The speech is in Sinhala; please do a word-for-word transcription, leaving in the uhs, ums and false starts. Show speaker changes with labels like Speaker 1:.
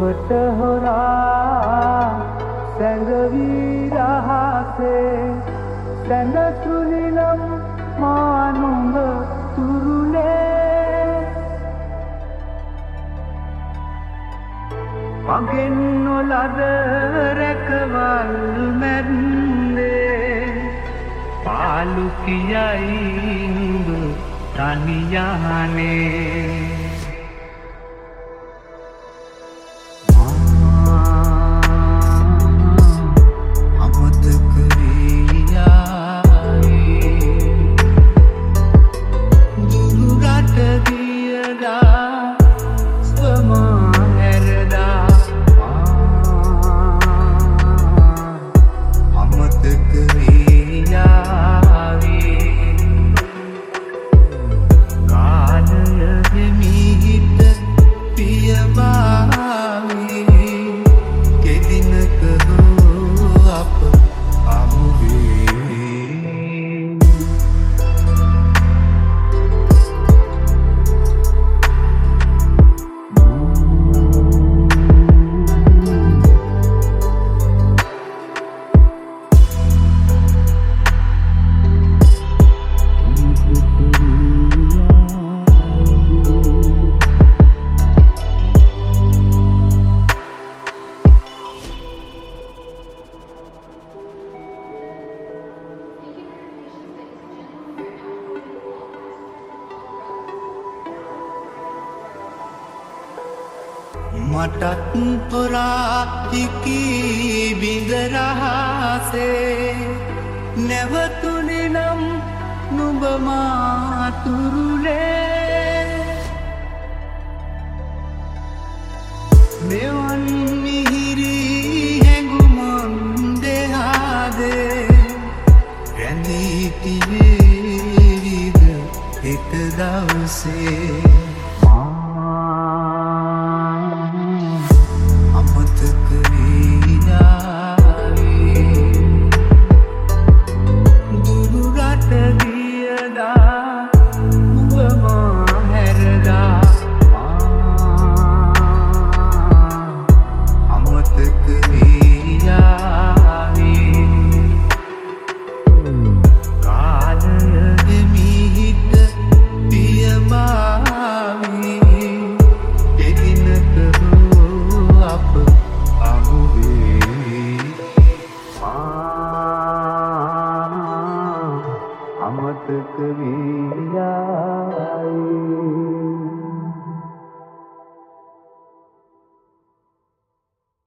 Speaker 1: ඔබට හොරා සැඟවි රහසේ සැනසුනි නම් මා නුඹ තුරුලේ මගෙන් නොලද රැකවල් මැද්දේ පාලු කියයි නුඹ තනියහනේ මටත් පුරා හිකී බිඳ රහසේ නැවතුනි නම් නුඹ මා තුරුලේ මෙවන් මිහිරි හැඟුමන් දෙහාදේ රැඳී තිබේවිද එක දවසේ අමතක වී යායි